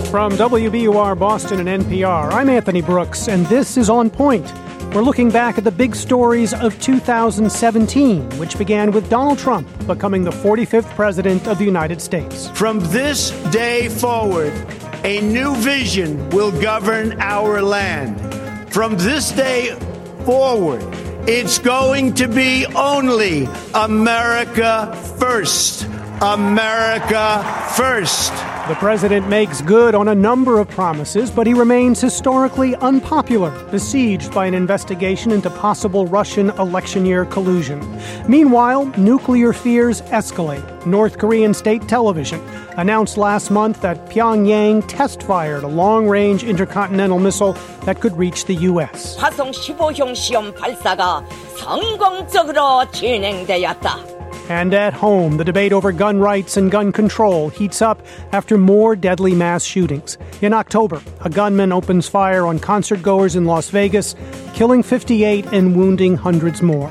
From WBUR Boston and NPR, I'm Anthony Brooks, and this is On Point. We're looking back at the big stories of 2017, which began with Donald Trump becoming the 45th president of the United States. From this day forward, a new vision will govern our land. From this day forward, it's going to be only America first. America first. The president makes good on a number of promises, but he remains historically unpopular, besieged by an investigation into possible Russian election year collusion. Meanwhile, nuclear fears escalate. North Korean state television announced last month that Pyongyang test-fired a long-range intercontinental missile that could reach the U.S. 화성 15형 시험 발사가 성공적으로 진행되었다. And at home, the debate over gun rights and gun control heats up after more deadly mass shootings. In October, a gunman opens fire on concertgoers in Las Vegas, killing 58 and wounding hundreds more.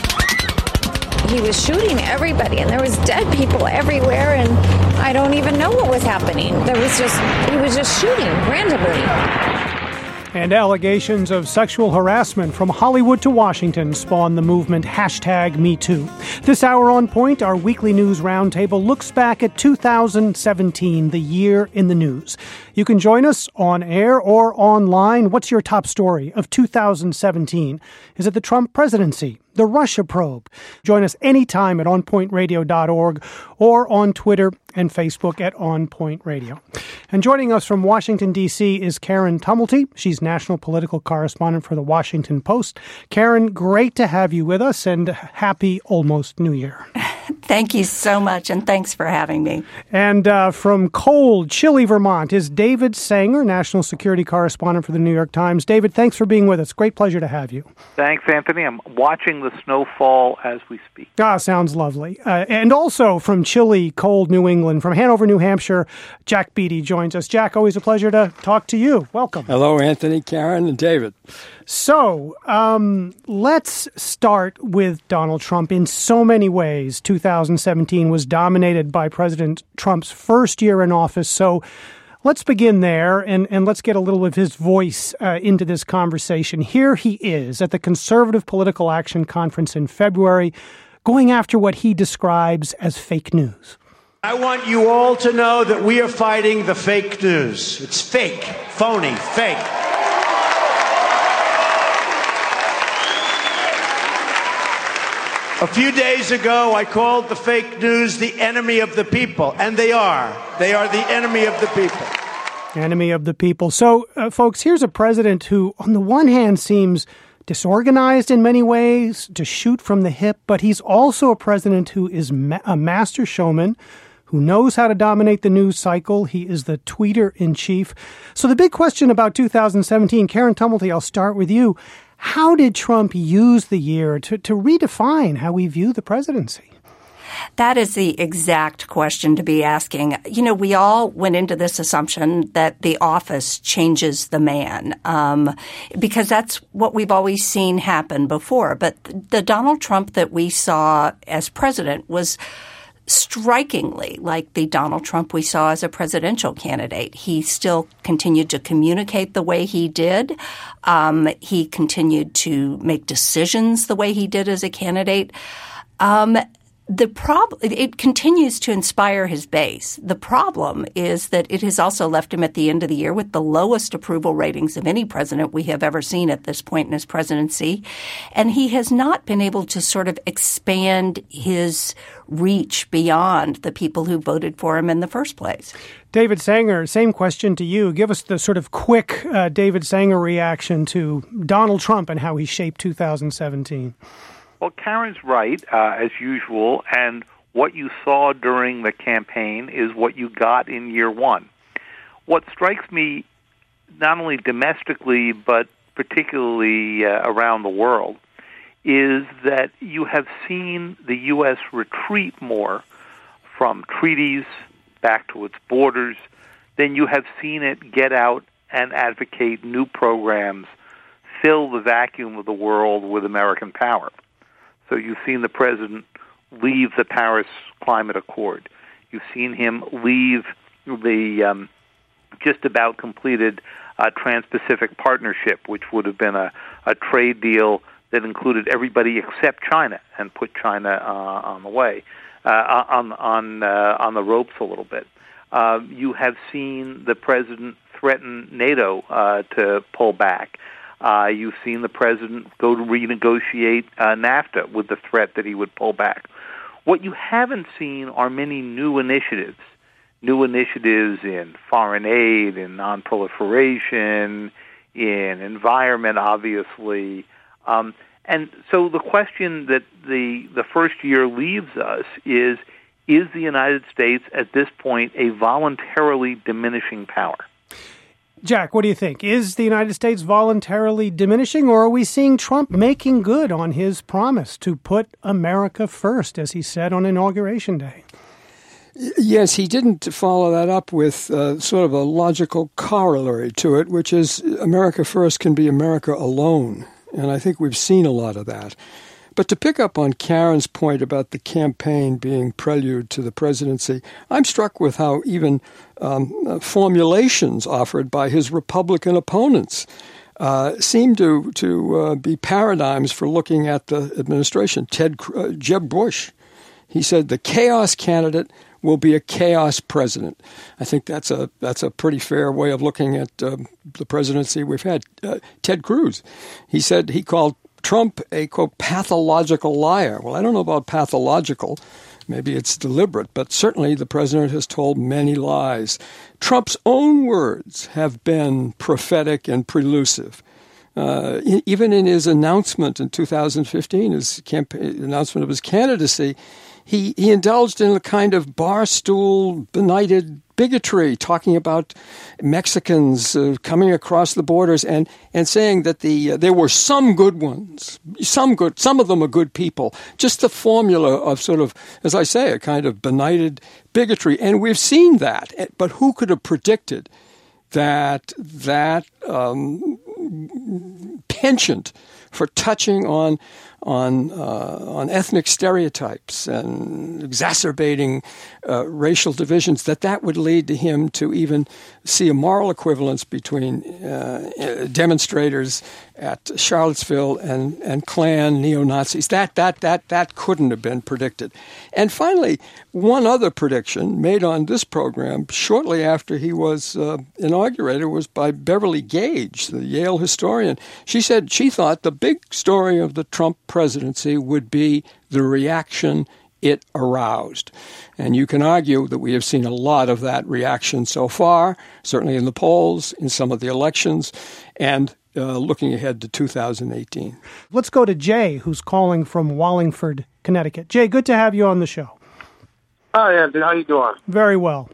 He was shooting everybody, and there was dead people everywhere, and I don't even know what was happening. He was just shooting randomly. And allegations of sexual harassment from Hollywood to Washington spawned the movement #MeToo. This hour on Point, our weekly news roundtable looks back at 2017, the year in the news. You can join us on air or online. What's your top story of 2017? Is it the Trump presidency? The Russia probe? Join us anytime at onpointradio.org or on Twitter and Facebook at On Point Radio. And joining us from Washington, D.C. is Karen Tumulty. She's national political correspondent for The Washington Post. Karen, great to have you with us, and happy almost New Year. Thank you so much, and thanks for having me. And from cold, chilly Vermont is David Sanger, national security correspondent for The New York Times. David, thanks for being with us. Great pleasure to have you. Thanks, Anthony. I'm watching the snowfall as we speak. Sounds lovely. And also from chilly, cold New England, from Hanover, New Hampshire, Jack Beatty joins us. Jack, always a pleasure to talk to you. Welcome. Hello, Anthony, Karen, and David. So let's start with Donald Trump. In so many ways, 2017 was dominated by President Trump's first year in office. So let's begin there, and let's get a little of his voice into this conversation. Here he is at the Conservative Political Action Conference in February, going after what he describes as fake news. I want you all to know that we are fighting the fake news. It's fake, phony, fake. A few days ago, I called the fake news the enemy of the people, and they are. They are the enemy of the people. Enemy of the people. So, folks, here's a president who, on the one hand, seems disorganized in many ways, to shoot from the hip, but he's also a president who is a master showman, who knows how to dominate the news cycle. He is the tweeter-in-chief. So the big question about 2017, Karen Tumulty, I'll start with you. How did Trump use the year to redefine how we view the presidency? That is the exact question to be asking. You know, we all went into this assumption that the office changes the man, because that's what we've always seen happen before. But the Donald Trump that we saw as president was strikingly like the Donald Trump we saw as a presidential candidate. He still continued to communicate the way he did. He continued to make decisions the way he did as a candidate. It continues to inspire his base. The problem is that it has also left him at the end of the year with the lowest approval ratings of any president we have ever seen at this point in his presidency. And he has not been able to sort of expand his reach beyond the people who voted for him in the first place. David Sanger, same question to you. Give us the sort of quick David Sanger reaction to Donald Trump and how he shaped 2017. Well, Karen's right, as usual, and what you saw during the campaign is what you got in year one. What strikes me, not only domestically, but particularly around the world, is that you have seen the U.S. retreat more from treaties back to its borders than you have seen it get out and advocate new programs, fill the vacuum of the world with American power. So you've seen the president leave the Paris Climate Accord. You've seen him leave the just about completed Trans-Pacific Partnership, which would have been a trade deal that included everybody except China and put China on the way, on the ropes a little bit. You have seen the president threaten NATO to pull back. You've seen the president go to renegotiate NAFTA with the threat that he would pull back. What you haven't seen are many new initiatives in foreign aid, in non-proliferation, in environment, obviously. And so the question that the first year leaves us is the United States at this point a voluntarily diminishing power? Jack, what do you think? Is the United States voluntarily diminishing, or are we seeing Trump making good on his promise to put America first, as he said on Inauguration Day? Yes, he didn't follow that up with sort of a logical corollary to it, which is America first can be America alone. And I think we've seen a lot of that. But to pick up on Karen's point about the campaign being prelude to the presidency, I'm struck with how even formulations offered by his Republican opponents seem to be paradigms for looking at the administration. Jeb Bush, he said the chaos candidate will be a chaos president. I think that's a pretty fair way of looking at the presidency we've had. Ted Cruz, he called Trump a, quote, pathological liar. Well, I don't know about pathological. Maybe it's deliberate, but certainly the president has told many lies. Trump's own words have been prophetic and prelusive. Even in his announcement in 2015, his announcement of his candidacy, he indulged in a kind of barstool, benighted bigotry, talking about Mexicans coming across the borders and saying that there were some good ones, some of them are good people. Just the formula of sort of, as I say, a kind of benighted bigotry. And we've seen that. But who could have predicted that penchant for touching on ethnic stereotypes and exacerbating racial divisions, that would lead to him to even see a moral equivalence between demonstrators at Charlottesville and Klan neo-Nazis. That couldn't have been predicted. And finally, one other prediction made on this program shortly after he was inaugurated was by Beverly Gage, the Yale historian. She said she thought the big story of the Trump presidency would be the reaction it aroused. And you can argue that we have seen a lot of that reaction so far, certainly in the polls, in some of the elections, and looking ahead to 2018. Let's go to Jay, who's calling from Wallingford, Connecticut. Jay, good to have you on the show. Hi, Anthony. How you doing? Very well.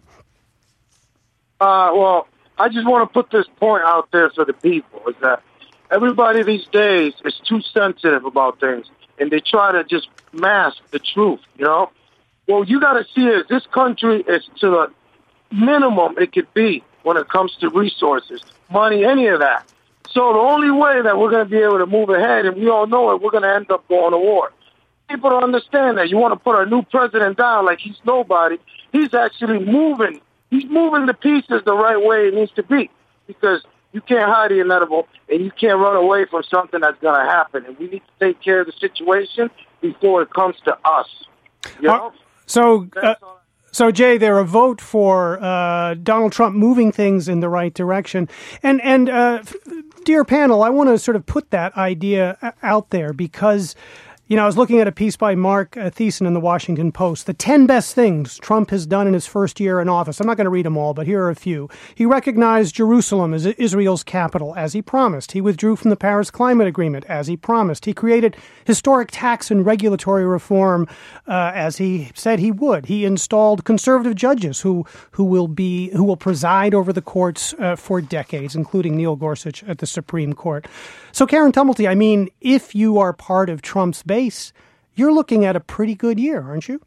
Well, I just want to put this point out there for the people, is that everybody these days is too sensitive about things, and they try to just mask the truth, you know? Well, you got to see it. This country is to the minimum it could be when it comes to resources, money, any of that. So the only way that we're going to be able to move ahead, and we all know it, we're going to end up going to war. People don't understand that. You want to put our new president down like he's nobody. He's actually moving. He's moving the pieces the right way it needs to be, because you can't hide the inevitable, and you can't run away from something that's going to happen. And we need to take care of the situation before it comes to us. You know? So, Jay, they're a vote for Donald Trump moving things in the right direction. And dear panel, I want to sort of put that idea out there because, you know, I was looking at a piece by Mark Thiessen in the Washington Post, the 10 best things Trump has done in his first year in office. I'm not going to read them all, but here are a few. He recognized Jerusalem as Israel's capital, as he promised. He withdrew from the Paris Climate Agreement, as he promised. He created historic tax and regulatory reform, as he said he would. He installed conservative judges who will preside over the courts for decades, including Neil Gorsuch at the Supreme Court. So, Karen Tumulty, I mean, if you are part of Trump's base, you're looking at a pretty good year, aren't you?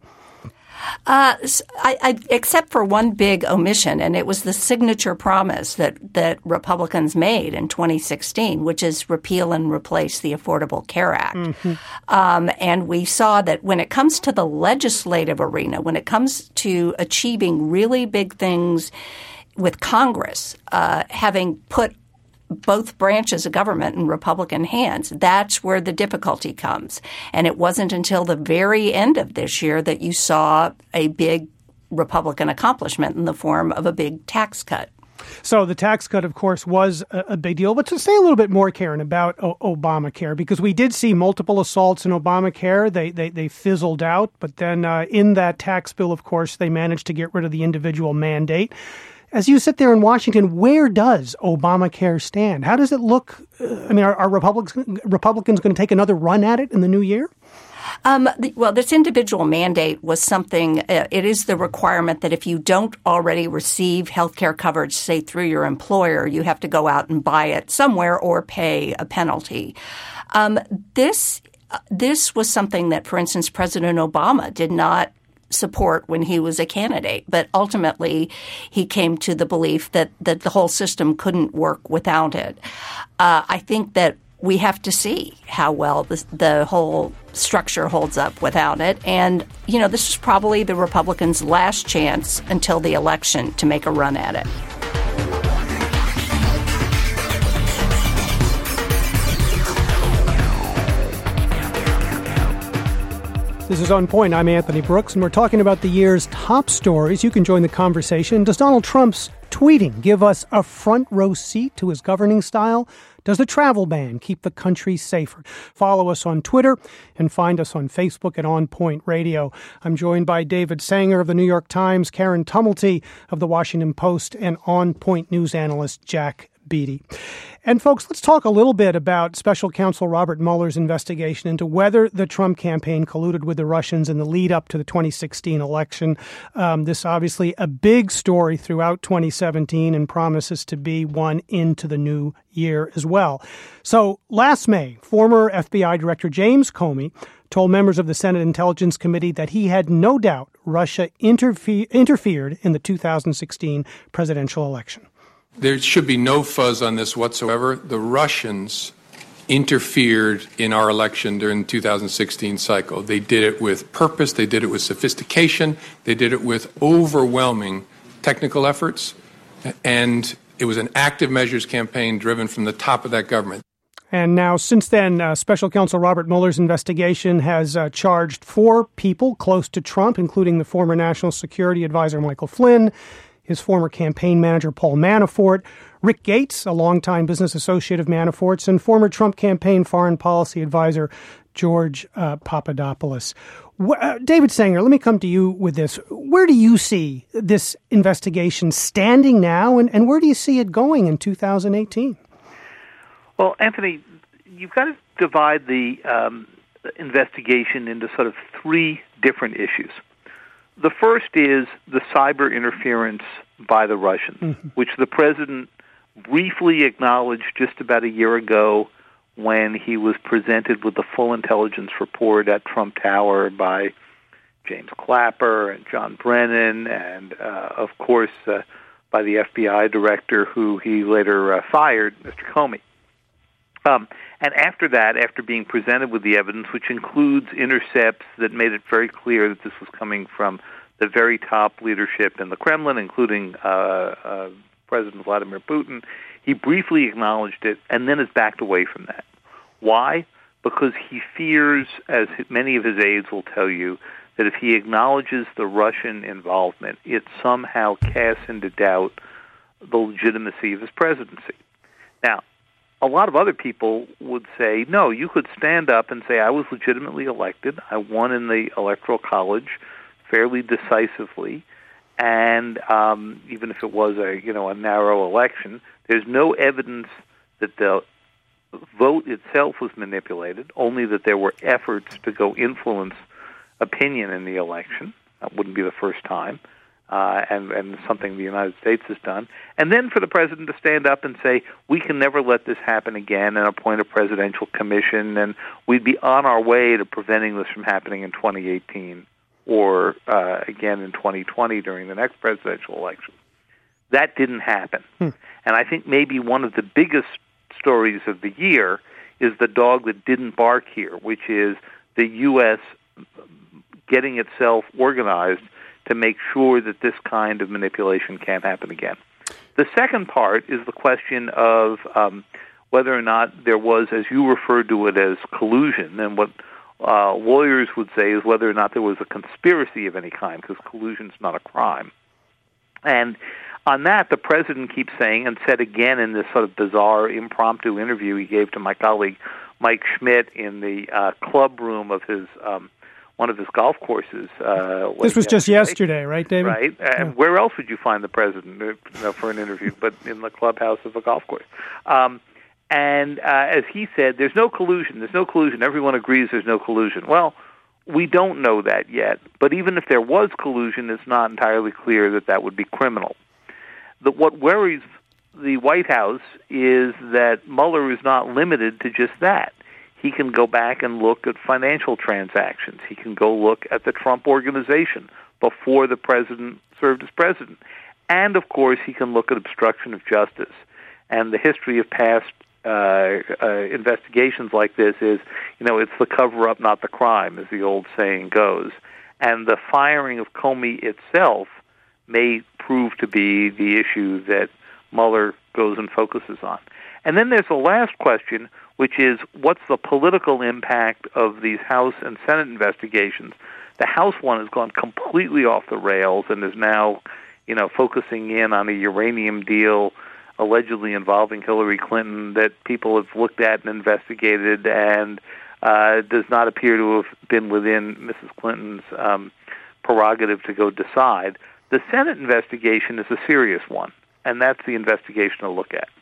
Except for one big omission, and it was the signature promise that Republicans made in 2016, which is repeal and replace the Affordable Care Act. Mm-hmm. And we saw that when it comes to the legislative arena, when it comes to achieving really big things, with Congress having put both branches of government in Republican hands, that's where the difficulty comes. And it wasn't until the very end of this year that you saw a big Republican accomplishment in the form of a big tax cut. So the tax cut, of course, was a big deal. But to say a little bit more, Karen, about Obamacare, because we did see multiple assaults in Obamacare. They fizzled out. But then in that tax bill, of course, they managed to get rid of the individual mandate. As you sit there in Washington, where does Obamacare stand? How does it look? I mean, are Republicans going to take another run at it in the new year? Well, this individual mandate was something, it is the requirement that if you don't already receive health care coverage, say through your employer, you have to go out and buy it somewhere or pay a penalty. This was something that, for instance, President Obama did not support when he was a candidate. But ultimately, he came to the belief that the whole system couldn't work without it. I think that we have to see how well the whole structure holds up without it. And, you know, this is probably the Republicans' last chance until the election to make a run at it. This is On Point. I'm Anthony Brooks, and we're talking about the year's top stories. You can join the conversation. Does Donald Trump's tweeting give us a front row seat to his governing style? Does the travel ban keep the country safer? Follow us on Twitter and find us on Facebook at On Point Radio. I'm joined by David Sanger of the New York Times, Karen Tumulty of the Washington Post, and On Point news analyst Jack Beatty. And folks, let's talk a little bit about Special Counsel Robert Mueller's investigation into whether the Trump campaign colluded with the Russians in the lead up to the 2016 election. This obviously a big story throughout 2017 and promises to be one into the new year as well. So last May, former FBI Director James Comey told members of the Senate Intelligence Committee that he had no doubt Russia interfered in the 2016 presidential election. There should be no fuzz on this whatsoever. The Russians interfered in our election during the 2016 cycle. They did it with purpose. They did it with sophistication. They did it with overwhelming technical efforts. And it was an active measures campaign driven from the top of that government. And now, since then, Special Counsel Robert Mueller's investigation has charged 4 people close to Trump, including the former National Security Advisor Michael Flynn, his former campaign manager, Paul Manafort, Rick Gates, a longtime business associate of Manafort's, and former Trump campaign foreign policy advisor, George Papadopoulos. David Sanger, let me come to you with this. Where do you see this investigation standing now, and where do you see it going in 2018? Well, Anthony, you've got to divide the investigation into sort of 3 different issues. The first is the cyber interference by the Russians, which the president briefly acknowledged just about a year ago when he was presented with the full intelligence report at Trump Tower by James Clapper and John Brennan and, of course, by the FBI director who he later fired, Mr. Comey. And after that, after being presented with the evidence, which includes intercepts that made it very clear that this was coming from the very top leadership in the Kremlin, including President Vladimir Putin, he briefly acknowledged it and then has backed away from that. Why? Because he fears, as many of his aides will tell you, that if he acknowledges the Russian involvement, it somehow casts into doubt the legitimacy of his presidency. Now, a lot of other people would say, no, you could stand up and say, I was legitimately elected. I won in the Electoral College fairly decisively. And even if it was a narrow election, there's no evidence that the vote itself was manipulated, only that there were efforts to go influence opinion in the election. That wouldn't be the first time. And something the United States has done. And then for the president to stand up and say, we can never let this happen again and appoint a presidential commission, and we'd be on our way to preventing this from happening in 2018 or again in 2020 during the next presidential election. That didn't happen. And I think maybe one of the biggest stories of the year is the dog that didn't bark here, which is the U.S. getting itself organized to make sure that this kind of manipulation can't happen again. The second part is the question of whether or not there was, as you referred to it, as collusion, and what lawyers would say is whether or not there was a conspiracy of any kind, because collusion is not a crime. And on that, the president keeps saying, and said again in this sort of bizarre impromptu interview he gave to my colleague Mike Schmidt in the club room of his one of his golf courses. This was just yesterday, right, David? Right. And where else would you find the president for an interview but in the clubhouse of a golf course? And as he said, there's no collusion. There's no collusion. Everyone agrees there's no collusion. Well, we don't know that yet. But even if there was collusion, it's not entirely clear that that would be criminal. What worries the White House is that Mueller is not limited to just that. He can go back and look at financial transactions. He can go look at the Trump Organization before the president served as president. And, of course, he can look at obstruction of justice. And the history of past investigations like this is, it's the cover-up, not the crime, as the old saying goes. And the firing of Comey itself may prove to be the issue that Mueller goes and focuses on. And then there's the last question, which is what's the political impact of these House and Senate investigations? The House one has gone completely off the rails and is now, focusing in on a uranium deal allegedly involving Hillary Clinton that people have looked at and investigated and does not appear to have been within Mrs. Clinton's prerogative to go decide. The Senate investigation is a serious one, and that's the investigation to look at.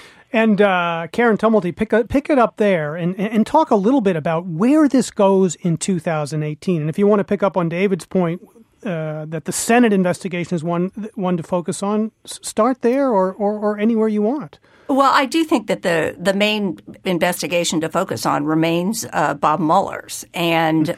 And Karen Tumulty, pick it up there and talk a little bit about where this goes in 2018. And if you want to pick up on David's point that the Senate investigation is one to focus on, start there or anywhere you want. Well, I do think that the main investigation to focus on remains Bob Mueller's. And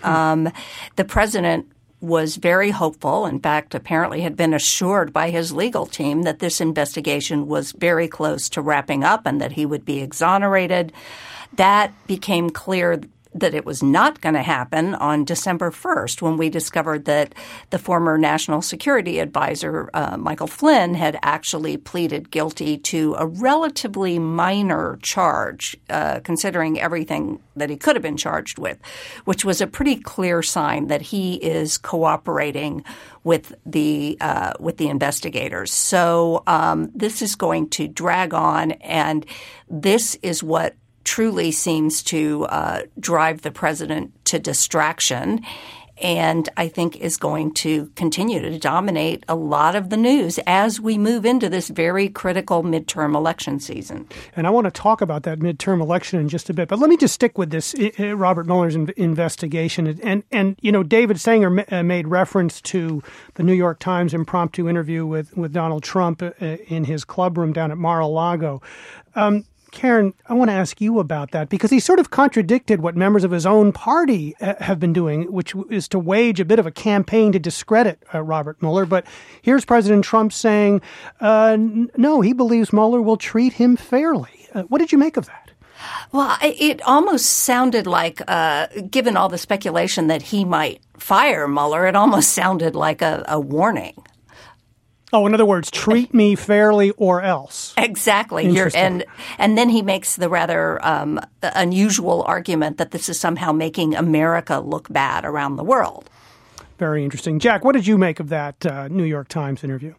the president was very hopeful, in fact, apparently had been assured by his legal team that this investigation was very close to wrapping up and that he would be exonerated. That became clear that it was not going to happen on December 1st when we discovered that the former National Security Advisor, Michael Flynn, had actually pleaded guilty to a relatively minor charge, considering everything that he could have been charged with, which was a pretty clear sign that he is cooperating with the investigators. So this is going to drag on, and this is what truly seems to drive the president to distraction, and I think is going to continue to dominate a lot of the news as we move into this very critical midterm election season. And I want to talk about that midterm election in just a bit, but let me just stick with this Robert Mueller's investigation. And David Sanger made reference to the New York Times impromptu interview with Donald Trump in his club room down at Mar-a-Lago. Karen, I want to ask you about that because he sort of contradicted what members of his own party have been doing, which is to wage a bit of a campaign to discredit Robert Mueller. But here's President Trump saying, no, he believes Mueller will treat him fairly. What did you make of that? Well, it almost sounded like, given all the speculation that he might fire Mueller, it almost sounded like a warning. Oh, in other words, treat me fairly or else. Exactly. And then he makes the rather unusual argument that this is somehow making America look bad around the world. Very interesting. Jack, what did you make of that New York Times interview?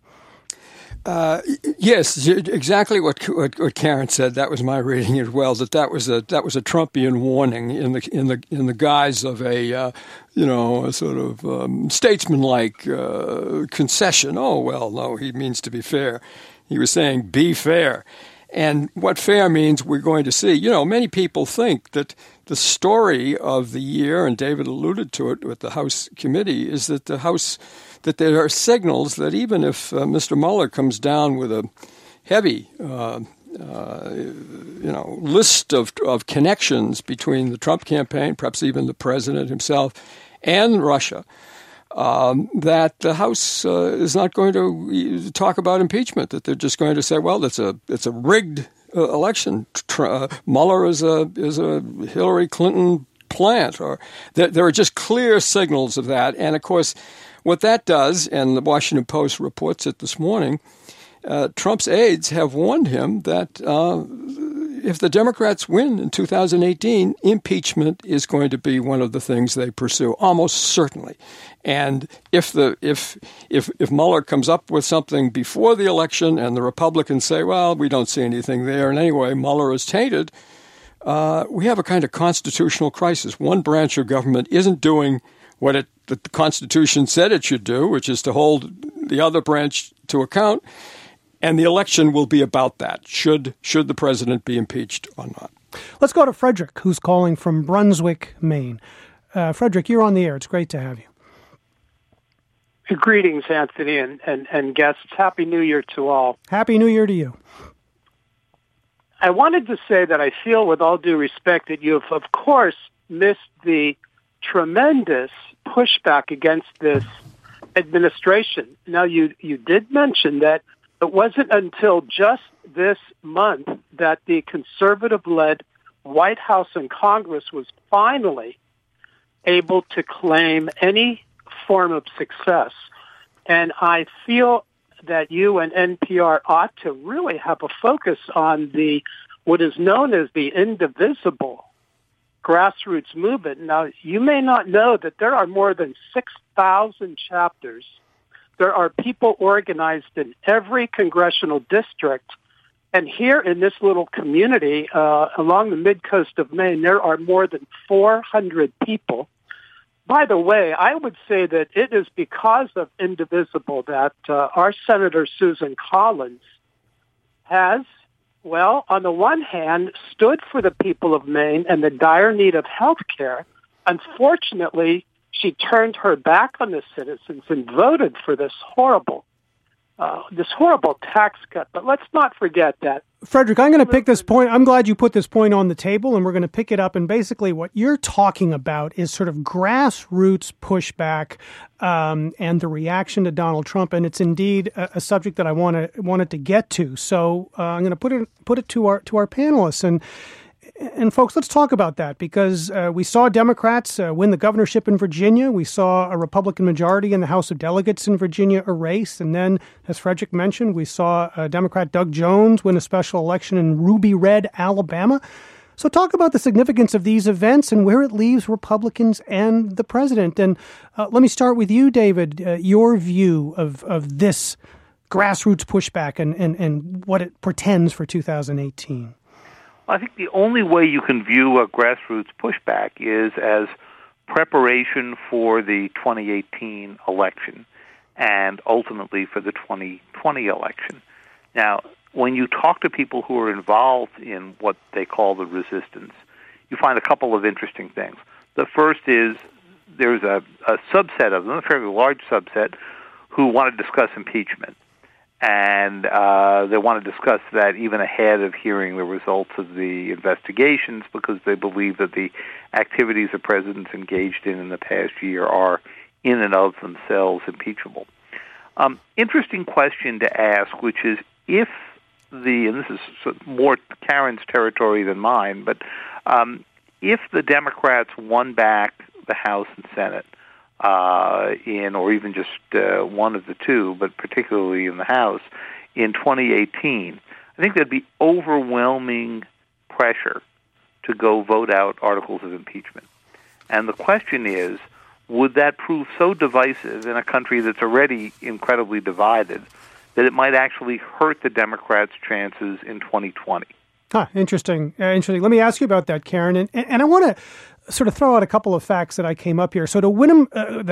Yes, exactly what Karen said. That was my reading as well. That was a Trumpian warning in the guise of a sort of statesmanlike concession. Oh well, no, he means to be fair. He was saying be fair, and what fair means we're going to see. Many people think that the story of the year, and David alluded to it with the House committee, is that that there are signals that even if Mr. Mueller comes down with a heavy, list of connections between the Trump campaign, perhaps even the president himself, and Russia, that the House is not going to talk about impeachment. That they're just going to say, well, it's a rigged election. Mueller is a Hillary Clinton plant, or there are just clear signals of that, and of course. What that does, and the Washington Post reports it this morning, Trump's aides have warned him that if the Democrats win in 2018, impeachment is going to be one of the things they pursue, almost certainly. And if Mueller comes up with something before the election and the Republicans say, well, we don't see anything there, and anyway, Mueller is tainted, we have a kind of constitutional crisis. One branch of government isn't doing what the Constitution said it should do, which is to hold the other branch to account. And the election will be about that. Should the president be impeached or not? Let's go to Frederick, who's calling from Brunswick, Maine. Frederick, you're on the air. It's great to have you. Greetings, Anthony, and guests. Happy New Year to all. Happy New Year to you. I wanted to say that I feel, with all due respect, that you have, of course, missed the tremendous pushback against this administration. Now, you did mention that it wasn't until just this month that the conservative-led White House and Congress was finally able to claim any form of success. And I feel that you and NPR ought to really have a focus on what is known as the indivisible grassroots movement. Now, you may not know that there are more than 6,000 chapters. There are people organized in every congressional district. And here in this little community along the mid-coast of Maine, there are more than 400 people. By the way, I would say that it is because of Indivisible that our Senator Susan Collins has, well, on the one hand, stood for the people of Maine and the dire need of health care. Unfortunately, she turned her back on the citizens and voted for this horrible tax cut. But let's not forget that. Frederick, I'm going to pick this point. I'm glad you put this point on the table, and we're going to pick it up. And basically what you're talking about is sort of grassroots pushback and the reaction to Donald Trump. And it's indeed a subject that I wanted to get to. So I'm going to put it to our panelists. And folks, let's talk about that, because we saw Democrats win the governorship in Virginia. We saw a Republican majority in the House of Delegates in Virginia erased. And then, as Frederick mentioned, we saw Democrat Doug Jones win a special election in Ruby Red, Alabama. So talk about the significance of these events and where it leaves Republicans and the president. And let me start with you, David, your view of this grassroots pushback and what it portends for 2018. I think the only way you can view a grassroots pushback is as preparation for the 2018 election and ultimately for the 2020 election. Now, when you talk to people who are involved in what they call the resistance, you find a couple of interesting things. The first is there's a subset of them, a fairly large subset, who want to discuss impeachment. And they want to discuss that even ahead of hearing the results of the investigations, because they believe that the activities the president's engaged in the past year are in and of themselves impeachable. Interesting question to ask, which is and this is more Karen's territory than mine, but if the Democrats won back the House and Senate, or even just one of the two, but particularly in the House, in 2018, I think there'd be overwhelming pressure to go vote out articles of impeachment. And the question is, would that prove so divisive in a country that's already incredibly divided that it might actually hurt the Democrats' chances in 2020? Interesting. Let me ask you about that, Karen. And I want to sort of throw out a couple of facts that I came up here. So to win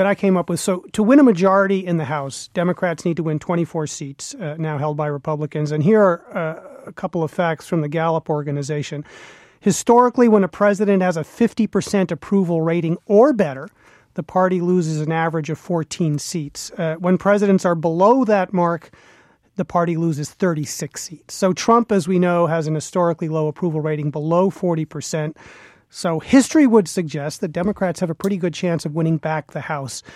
to win a majority in the House, Democrats need to win 24 seats now held by Republicans. And here are a couple of facts from the Gallup organization. Historically, when a president has a 50% approval rating or better, the party loses an average of 14 seats. When presidents are below that mark, the party loses 36 seats. So Trump, as we know, has an historically low approval rating below 40%. So history would suggest that Democrats have a pretty good chance of winning back the House.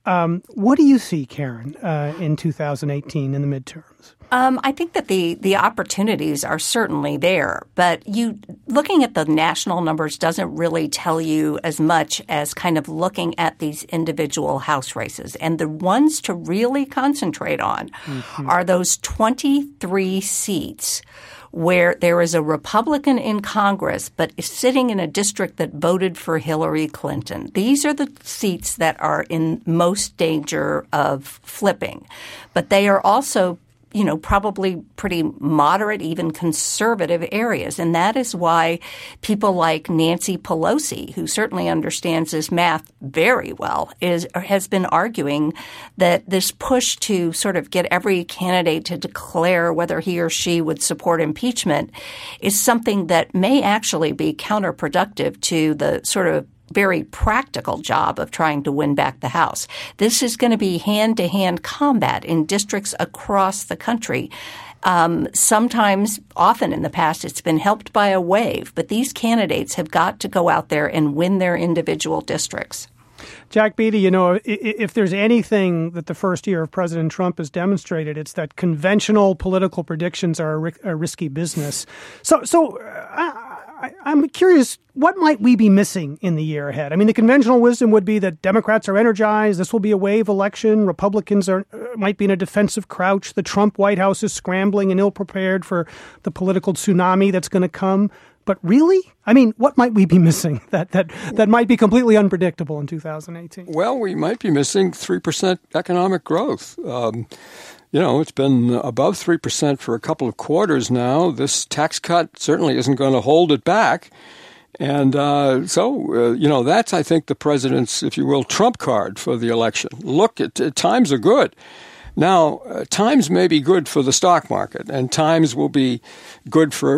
What do you see, Karen, in 2018 in the midterms? I think that the opportunities are certainly there, but looking at the national numbers doesn't really tell you as much as kind of looking at these individual House races. And the ones to really concentrate on are those 23 seats where there is a Republican in Congress but is sitting in a district that voted for Hillary Clinton. These are the seats that are in most danger of flipping. But they are also probably pretty moderate, even conservative areas. And that is why people like Nancy Pelosi, who certainly understands this math very well, has been arguing that this push to sort of get every candidate to declare whether he or she would support impeachment is something that may actually be counterproductive to the sort of very practical job of trying to win back the House. This is going to be hand-to-hand combat in districts across the country. Sometimes, often in the past, it's been helped by a wave, but these candidates have got to go out there and win their individual districts. Jack Beatty, if there's anything that the first year of President Trump has demonstrated, it's that conventional political predictions are a risky business. So I'm curious, what might we be missing in the year ahead? I mean, the conventional wisdom would be that Democrats are energized. This will be a wave election. Republicans might be in a defensive crouch. The Trump White House is scrambling and ill-prepared for the political tsunami that's going to come. But really? I mean, what might we be missing that might be completely unpredictable in 2018? Well, we might be missing 3% economic growth. It's been above 3% for a couple of quarters now. This tax cut certainly isn't going to hold it back. And so that's, I think, the president's, if you will, trump card for the election. Look, times are good. Now, times may be good for the stock market, and times will be good for,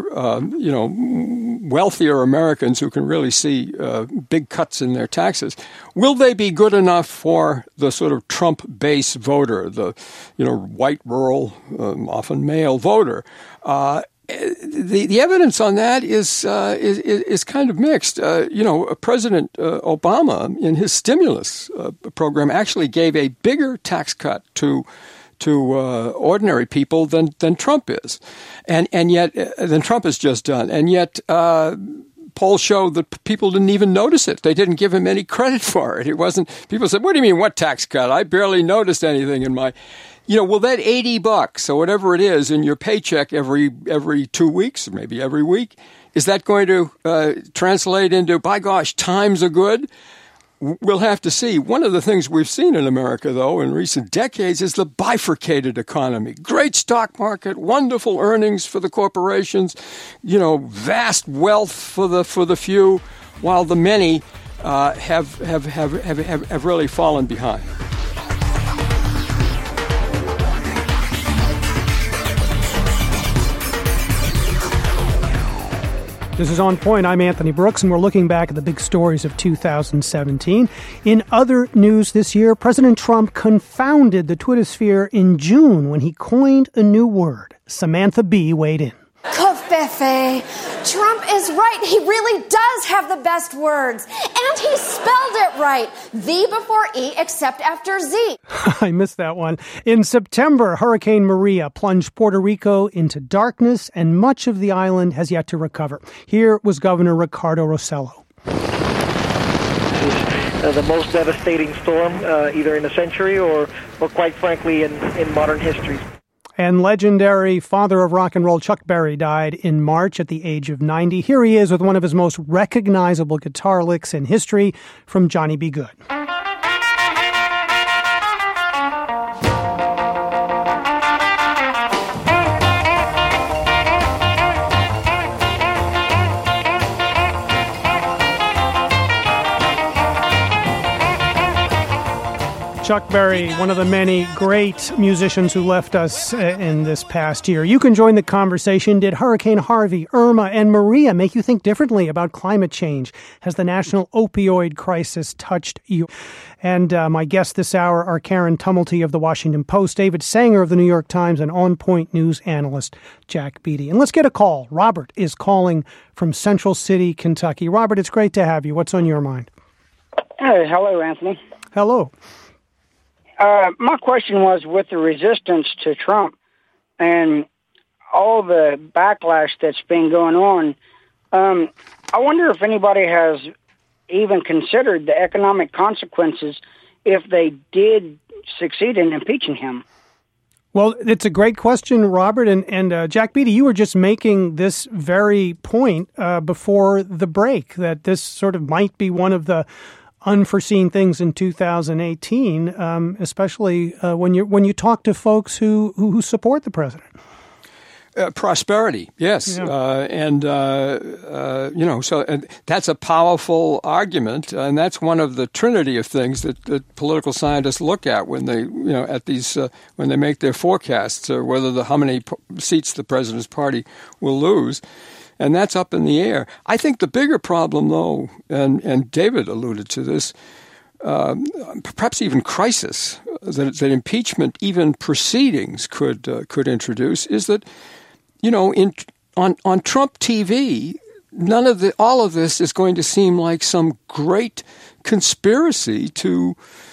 wealthier Americans who can really see big cuts in their taxes. Will they be good enough for the sort of Trump base voter, the, white, rural, often male voter? The evidence on that is kind of mixed. President Obama, in his stimulus program, actually gave a bigger tax cut to ordinary people than Trump is, and yet than Trump has just done, and yet. Polls show that people didn't even notice it. They didn't give him any credit for it. It wasn't. People said, "What do you mean? What tax cut? I barely noticed anything in my." Well, that $80 or whatever it is in your paycheck every 2 weeks, or maybe every week, is that going to translate into, by gosh, times are good? We'll have to see. One of the things we've seen in America, though, in recent decades is the bifurcated economy. Great stock market, wonderful earnings for the corporations, vast wealth for the few, while the many have really fallen behind. This is On Point. I'm Anthony Brooks, and we're looking back at the big stories of 2017. In other news this year, President Trump confounded the Twitter sphere in June when he coined a new word. Samantha Bee weighed in. Covfefe. Trump is right. He really does have the best words. And he spelled it right. The before E except after Z. I missed that one. In September, Hurricane Maria plunged Puerto Rico into darkness, and much of the island has yet to recover. Here was Governor Ricardo Rossello. The most devastating storm either in a century or quite frankly in modern history. And legendary father of rock and roll Chuck Berry died in March at the age of 90. Here he is with one of his most recognizable guitar licks in history from Johnny B. Good. Chuck Berry, one of the many great musicians who left us in this past year. You can join the conversation. Did Hurricane Harvey, Irma, and Maria make you think differently about climate change? Has the national opioid crisis touched you? And my guests this hour are Karen Tumulty of The Washington Post, David Sanger of The New York Times, and On Point News analyst Jack Beatty. And let's get a call. Robert is calling from Central City, Kentucky. Robert, it's great to have you. What's on your mind? Hey, hello, Anthony. Hello. My question was, with the resistance to Trump and all the backlash that's been going on, I wonder if anybody has even considered the economic consequences if they did succeed in impeaching him. Well, it's a great question, Robert. And Jack Beatty, you were just making this very point before the break, that this sort of might be one of the unforeseen things in 2018, especially when you talk to folks who support the president. Prosperity, yes. Yeah. So that's a powerful argument, and that's one of the trinity of things that political scientists look at when they, when they make their forecasts, whether how many seats the president's party will lose. And that's up in the air. I think the bigger problem, though, and David alluded to this, perhaps even crisis that impeachment, even proceedings could introduce, is that, on Trump TV, all of this is going to seem like some great conspiracy to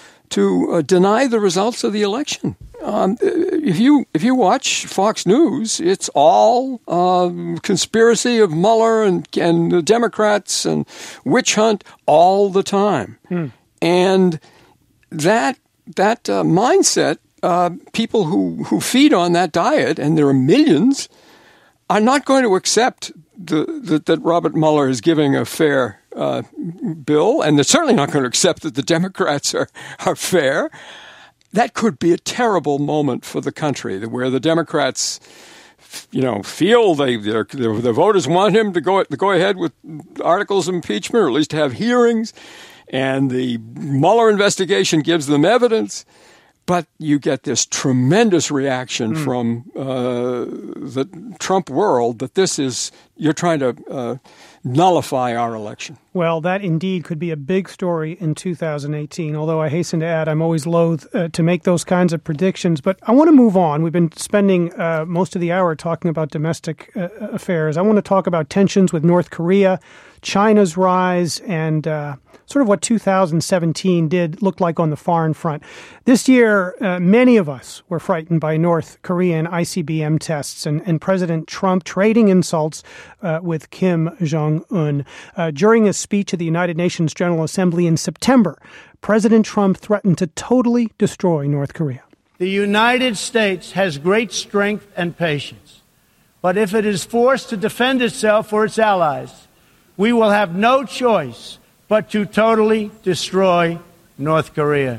deny the results of the election. If you watch Fox News, it's all conspiracy of Mueller and the Democrats and witch hunt all the time. And that mindset, people who feed on that diet, and there are millions, are not going to accept that Robert Mueller is giving a fair bill, and they're certainly not going to accept that the Democrats are fair. That could be a terrible moment for the country, where the Democrats, feel the voters want him to go ahead with articles of impeachment, or at least have hearings, and the Mueller investigation gives them evidence. But you get this tremendous reaction from the Trump world that you're trying to nullify our election. Well, that indeed could be a big story in 2018, although I hasten to add I'm always loath to make those kinds of predictions. But I want to move on. We've been spending most of the hour talking about domestic affairs. I want to talk about tensions with North Korea, China's rise, and sort of what 2017 look like on the foreign front. This year, many of us were frightened by North Korean ICBM tests and President Trump trading insults with Kim Jong-un. During a speech at the United Nations General Assembly in September, President Trump threatened to totally destroy North Korea. The United States has great strength and patience, but if it is forced to defend itself or its allies, we will have no choice but to totally destroy North Korea.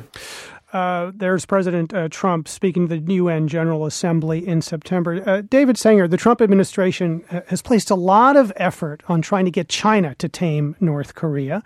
There's President Trump speaking to the UN General Assembly in September. David Sanger, the Trump administration has placed a lot of effort on trying to get China to tame North Korea.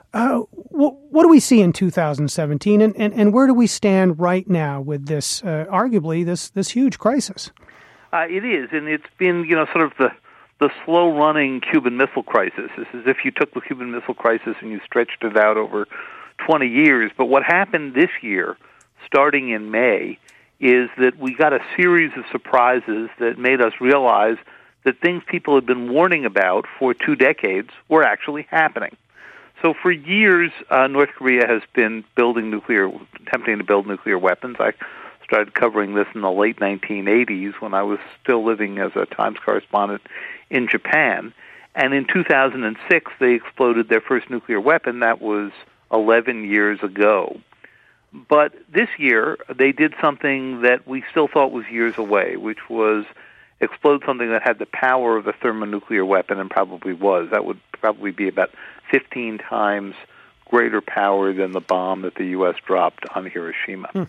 What do we see in 2017, and where do we stand right now with this, arguably, this huge crisis? It is, and it's been, sort of the slow-running Cuban Missile Crisis. It's as if you took the Cuban Missile Crisis and you stretched it out over 20 years. But what happened this year, starting in May, is that we got a series of surprises that made us realize that things people had been warning about for 2 decades were actually happening. So for years, North Korea has been attempting to build nuclear weapons. I started covering this in the late 1980s when I was still living as a Times correspondent in Japan. And in 2006, they exploded their first nuclear weapon. That was 11 years ago. But this year, they did something that we still thought was years away, which was explode something that had the power of a thermonuclear weapon, and probably was. That would probably be about 15 times greater power than the bomb that the U.S. dropped on Hiroshima.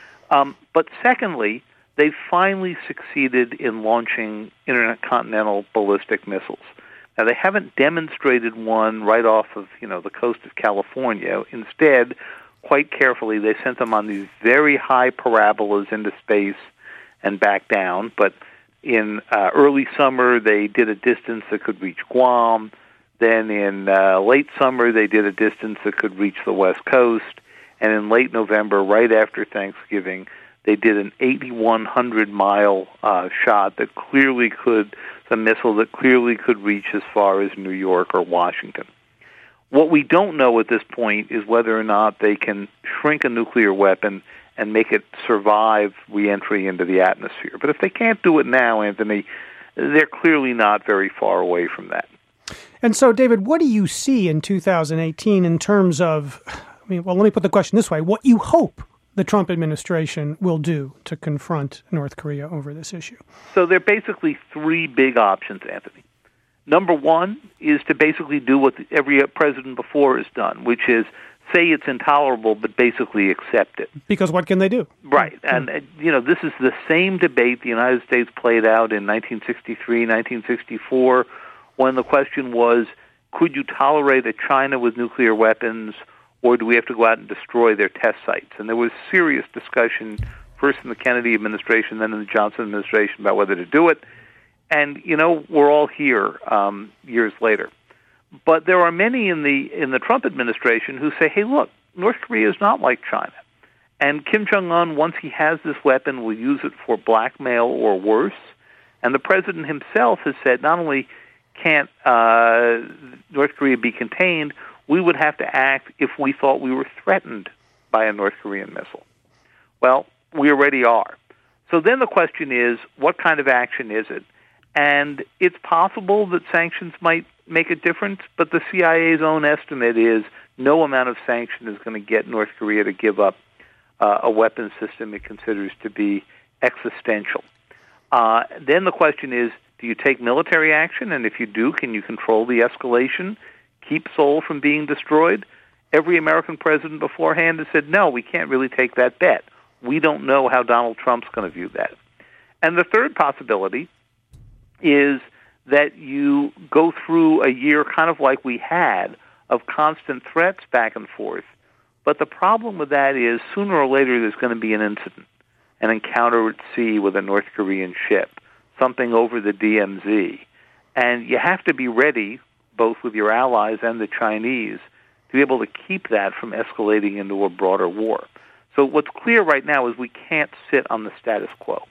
But secondly, they finally succeeded in launching intercontinental ballistic missiles. Now, they haven't demonstrated one right off of, the coast of California. Instead, quite carefully, they sent them on these very high parabolas into space and back down. But in early summer, they did a distance that could reach Guam. Then in late summer, they did a distance that could reach the West Coast. And in late November, right after Thanksgiving, they did an 8,100-mile shot that clearly the missile that clearly could reach as far as New York or Washington. What we don't know at this point is whether or not they can shrink a nuclear weapon and make it survive re-entry into the atmosphere. But if they can't do it now, Anthony, they're clearly not very far away from that. And so, David, what do you see in 2018 in terms of, let me put the question this way, what you hope the Trump administration will do to confront North Korea over this issue? So there are basically three big options, Anthony. Number one is to basically do what every president before has done, which is say it's intolerable, but basically accept it. Because what can they do? Right. And, this is the same debate the United States played out in 1963, 1964, when the question was, could you tolerate a China with nuclear weapons, or do we have to go out and destroy their test sites? And there was serious discussion, first in the Kennedy administration, then in the Johnson administration, about whether to do it. And, we're all here years later. But there are many in the Trump administration who say, hey, look, North Korea is not like China. And Kim Jong-un, once he has this weapon, will use it for blackmail or worse. And the president himself has said not only can't North Korea be contained, we would have to act if we thought we were threatened by a North Korean missile. Well, we already are. So then the question is, what kind of action is it? And it's possible that sanctions might make a difference, but the CIA's own estimate is no amount of sanction is going to get North Korea to give up a weapons system it considers to be existential. Then the question is, do you take military action? And if you do, can you control the escalation, keep Seoul from being destroyed? Every American president beforehand has said, no, we can't really take that bet. We don't know how Donald Trump's going to view that. And the third possibility is that you go through a year kind of like we had of constant threats back and forth. But the problem with that is sooner or later there's going to be an incident, an encounter at sea with a North Korean ship, something over the DMZ. And you have to be ready, both with your allies and the Chinese, to be able to keep that from escalating into a broader war. So what's clear right now is we can't sit on the status quo.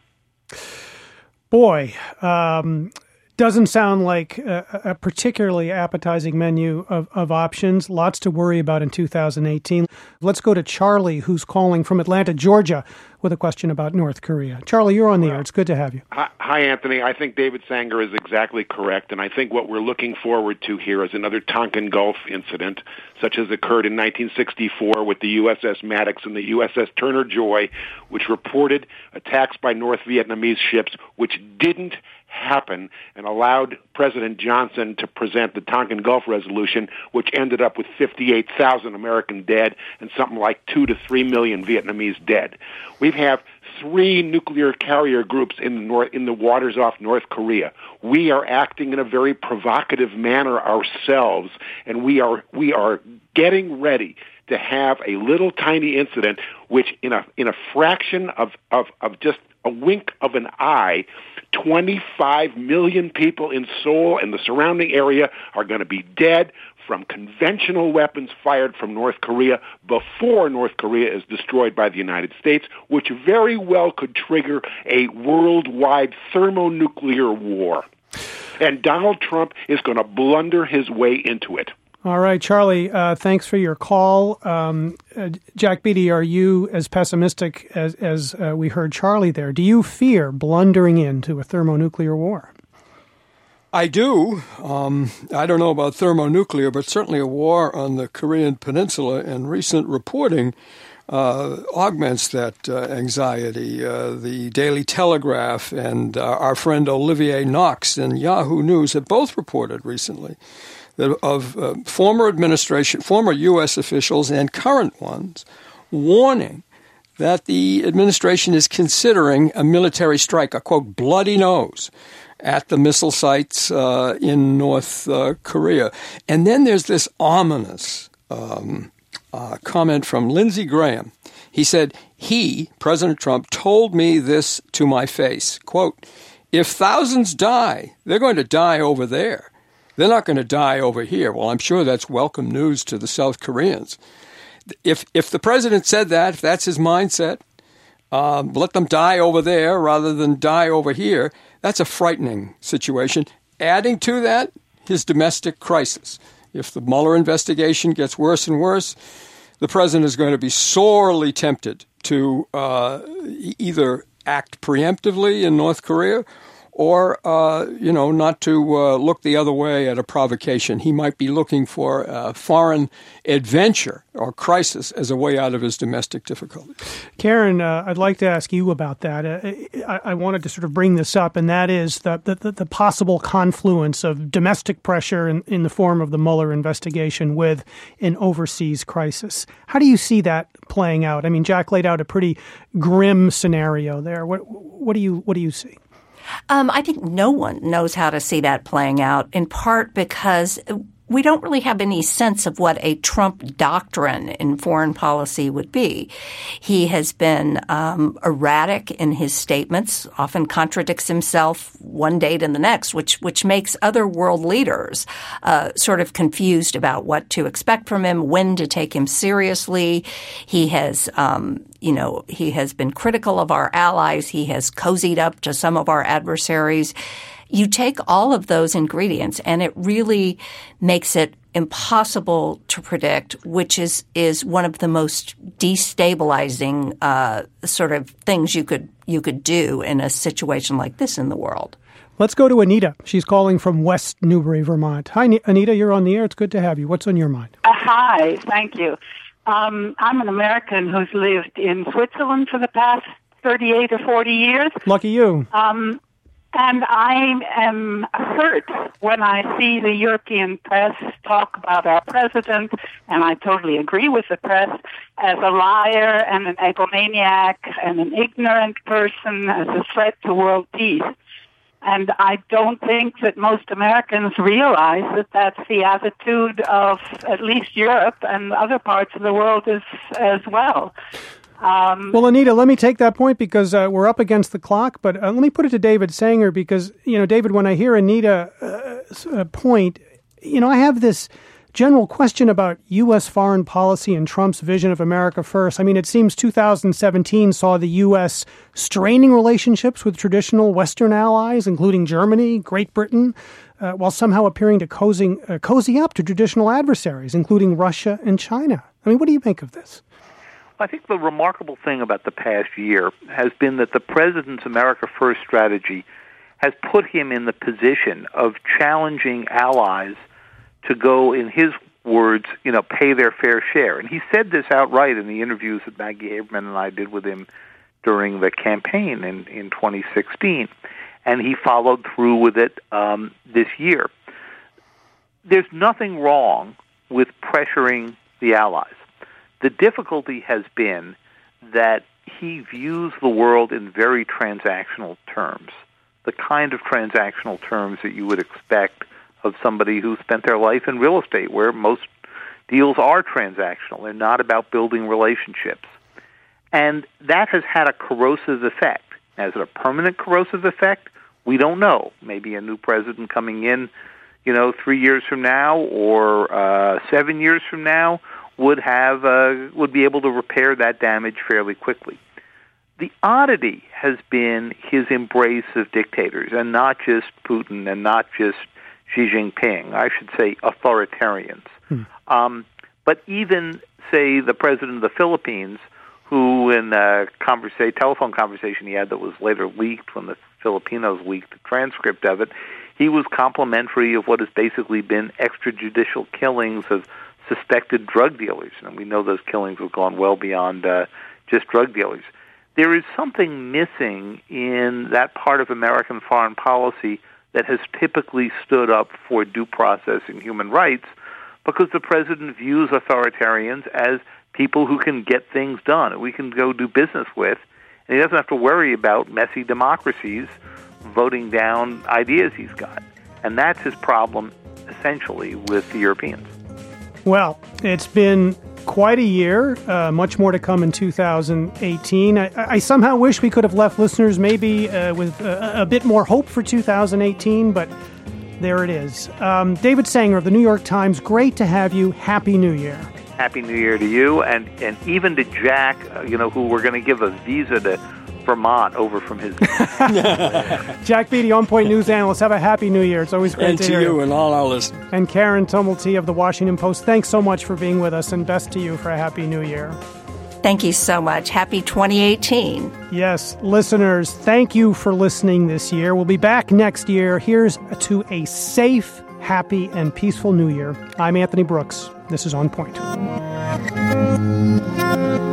Boy, doesn't sound like a particularly appetizing menu of options. Lots to worry about in 2018. Let's go to Charlie, who's calling from Atlanta, Georgia, with a question about North Korea. Charlie, you're on the air. It's good to have you. Hi, Anthony. I think David Sanger is exactly correct, and I think what we're looking forward to here is another Tonkin Gulf incident, such as occurred in 1964 with the USS Maddox and the USS Turner Joy, which reported attacks by North Vietnamese ships, which didn't happen, and allowed President Johnson to present the Tonkin Gulf Resolution, which ended up with 58,000 American dead and something like 2 to 3 million Vietnamese dead. We have 3 nuclear carrier groups in the waters off North Korea. We are acting in a very provocative manner ourselves, and we are getting ready to have a little tiny incident, which in a fraction of just a wink of an eye, 25 million people in Seoul and the surrounding area are going to be dead from conventional weapons fired from North Korea before North Korea is destroyed by the United States, which very well could trigger a worldwide thermonuclear war. And Donald Trump is going to blunder his way into it. All right, Charlie, thanks for your call. Jack Beatty, are you as pessimistic as we heard Charlie there? Do you fear blundering into a thermonuclear war? I do. I don't know about thermonuclear, but certainly a war on the Korean Peninsula, and recent reporting augments that anxiety. The Daily Telegraph and our friend Olivier Knox in Yahoo News have both reported recently of former U.S. officials and current ones warning that the administration is considering a military strike, a, quote, bloody nose at the missile sites in North Korea. And then there's this ominous comment from Lindsey Graham. He said, President Trump, told me this to my face, quote, if thousands die, they're going to die over there. They're not going to die over here. Well, I'm sure that's welcome news to the South Koreans. If the president said that, if that's his mindset, let them die over there rather than die over here, that's a frightening situation. Adding to that, his domestic crisis. If the Mueller investigation gets worse and worse, the president is going to be sorely tempted to either act preemptively in North Korea or, not to look the other way at a provocation. He might be looking for a foreign adventure or crisis as a way out of his domestic difficulties. Karen, I'd like to ask you about that. I wanted to sort of bring this up, and that is the possible confluence of domestic pressure in the form of the Mueller investigation with an overseas crisis. How do you see that playing out? I mean, Jack laid out a pretty grim scenario there. What do you see? I think no one knows how to see that playing out, in part because we don't really have any sense of what a Trump doctrine in foreign policy would be. He has been erratic in his statements, often contradicts himself one day to the next, which makes other world leaders sort of confused about what to expect from him, when to take him seriously. He has he has been critical of our allies. He has cozied up to some of our adversaries. You take all of those ingredients, and it really makes it impossible to predict, which is one of the most destabilizing sort of things you could do in a situation like this in the world. Let's go to Anita. She's calling from West Newbury, Vermont. Hi, Anita. You're on the air. It's good to have you. What's on your mind? Hi. Thank you. I'm an American who's lived in Switzerland for the past 38 or 40 years. Lucky you. And I am hurt when I see the European press talk about our president, and I totally agree with the press, as a liar and an egomaniac and an ignorant person, as a threat to world peace. And I don't think that most Americans realize that that's the attitude of at least Europe and other parts of the world as well. Well, Anita, let me take that point because we're up against the clock, but let me put it to David Sanger because, David, when I hear Anita's point, I have this general question about U.S. foreign policy and Trump's vision of America first. I mean, it seems 2017 saw the U.S. straining relationships with traditional Western allies, including Germany, Great Britain, while somehow appearing to cozy up to traditional adversaries, including Russia and China. I mean, what do you make of this? I think the remarkable thing about the past year has been that the president's America First strategy has put him in the position of challenging allies to go, in his words, pay their fair share. And he said this outright in the interviews that Maggie Haberman and I did with him during the campaign in 2016. And he followed through with it this year. There's nothing wrong with pressuring the allies. The difficulty has been that he views the world in very transactional terms, the kind of transactional terms that you would expect of somebody who spent their life in real estate, where most deals are transactional. They're not about building relationships. And that has had a corrosive effect. Is it a permanent corrosive effect? We don't know. Maybe a new president coming in, 3 years from now or 7 years from now would be able to repair that damage fairly quickly. The oddity has been his embrace of dictators, and not just Putin and not just Xi Jinping. I should say authoritarians. But even, say, the president of the Philippines, who in a telephone conversation he had that was later leaked when the Filipinos leaked the transcript of it, he was complimentary of what has basically been extrajudicial killings of suspected drug dealers, and we know those killings have gone well beyond just drug dealers. There is something missing in that part of American foreign policy that has typically stood up for due process and human rights, because the president views authoritarians as people who can get things done, and we can go do business with, and he doesn't have to worry about messy democracies voting down ideas he's got. And that's his problem, essentially, with the Europeans. Well, it's been quite a year, much more to come in 2018. I somehow wish we could have left listeners maybe with a bit more hope for 2018, but there it is. David Sanger of the New York Times, great to have you. Happy New Year. Happy New Year to you, and even to Jack, who we're going to give a visa to Vermont over from his... Jack Beatty, On Point News analyst. Have a happy New Year. It's always great to hear you. And all our listeners. And Karen Tumulty of the Washington Post, thanks so much for being with us, and best to you for a happy New Year. Thank you so much. Happy 2018. Yes, listeners, thank you for listening this year. We'll be back next year. Here's to a safe, happy, and peaceful New Year. I'm Anthony Brooks. This is On Point.